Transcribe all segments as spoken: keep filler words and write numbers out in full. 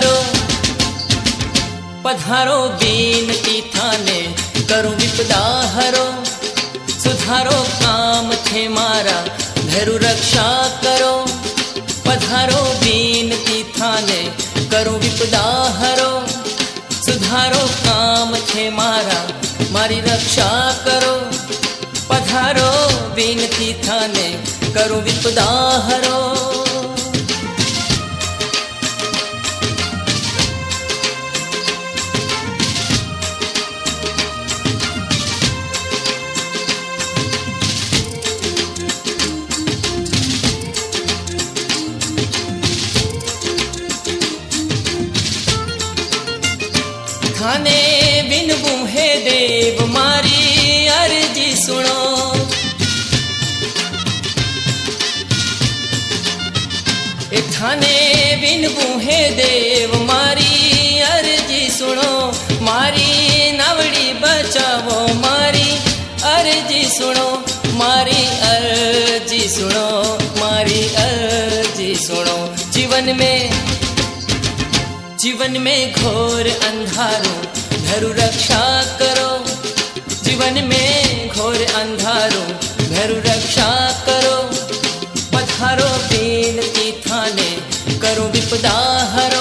पधारो पधारो बीनती थाने करूं विपदा हरो। सुधारो काम थे मारा भैरु रक्षा करो। पधारो बीनती थाने करूं विपदा हरो। सुधारो काम थे मारा मारी रक्षा करो। पधारो बीनती थाने करूं विपदा हरो। थाने बिन बूहे देव मारी अर्जी सुनो। ए थाने बिन बूहे देव मारी अर्जी सुनो। मारी नावड़ी बचावो मारी अर्जी सुनो। मारी अर्जी सुनो मारी अर्जी सुनो। जीवन में जीवन में घोर अंधारो भैरु रक्षा करो। जीवन में घोर अंधारो भैरु रक्षा करो। पधारो बीनती थाने करो विपदा हरो।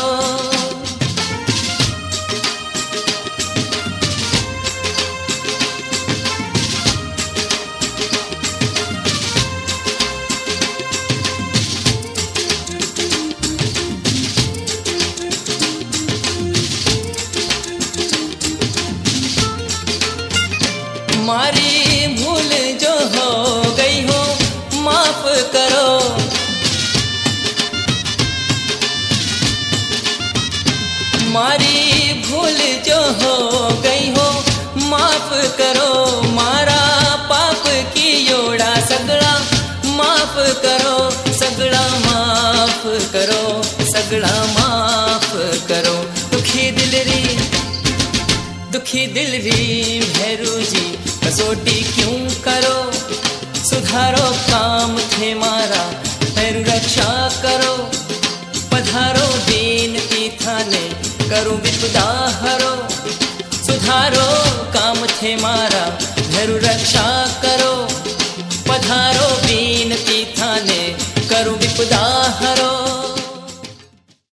मारी भूल जो हो गई हो माफ करो। मारी भूल जो हो गई हो माफ करो। मारा पाप की योड़ा सगड़ा माफ करो। सगड़ा माफ करो सगड़ा माफ करो। दुखी दिल री दुखी दिल री भैरू जी कसोटी क्यों करो। सुधारो काम थे मारा भैरु रक्षा करो। पधारो बीनती थाने करो विपदा हरो। सुधारो काम थे मारा भैरु रक्षा करो। पधारो बीनती थाने करो विपदा हरो।